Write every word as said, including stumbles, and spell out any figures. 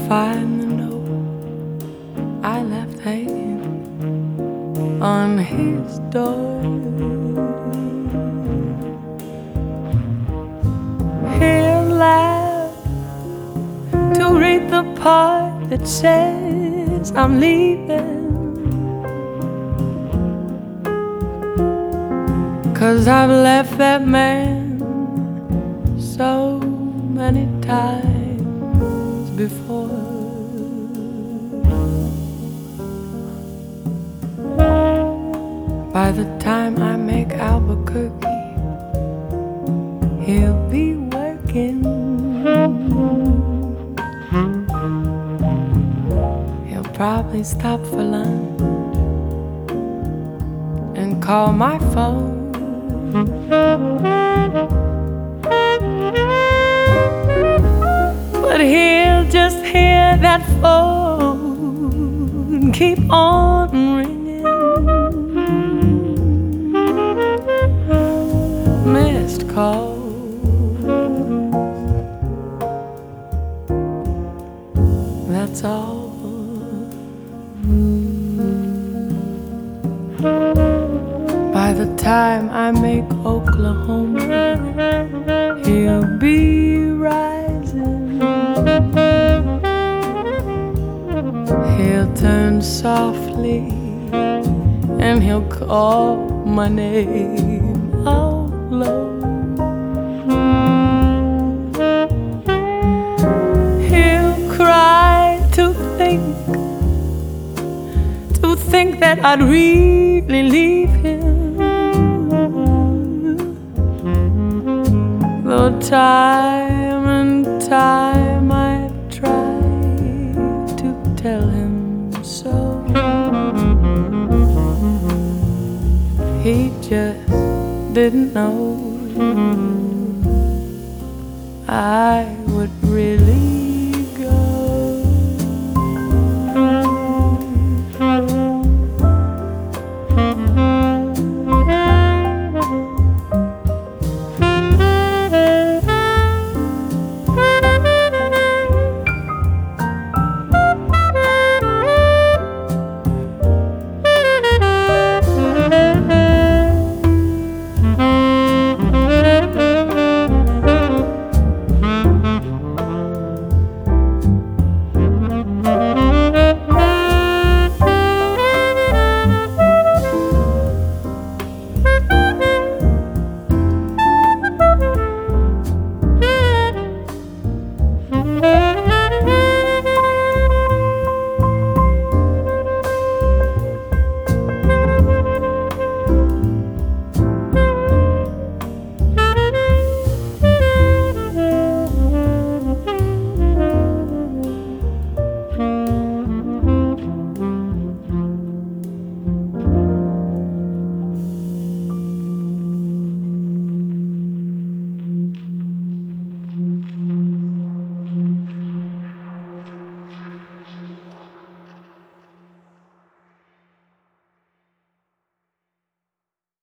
find the note I left hanging on his door. He'll laugh to read the part that says I'm leaving, 'cause I've left that man so many times before. By the time I make Albuquerque, he'll be working. He'll probably stop for lunch and call my phone. But he'll just hear that phone keep on ringing. Missed call. That's all. By the time I make Oklahoma, he'll be rising. He'll turn softly and he'll call my name out low. He'll cry to think, to think that I'd really leave him. Though time and time I tried to tell him so, he just didn't know. I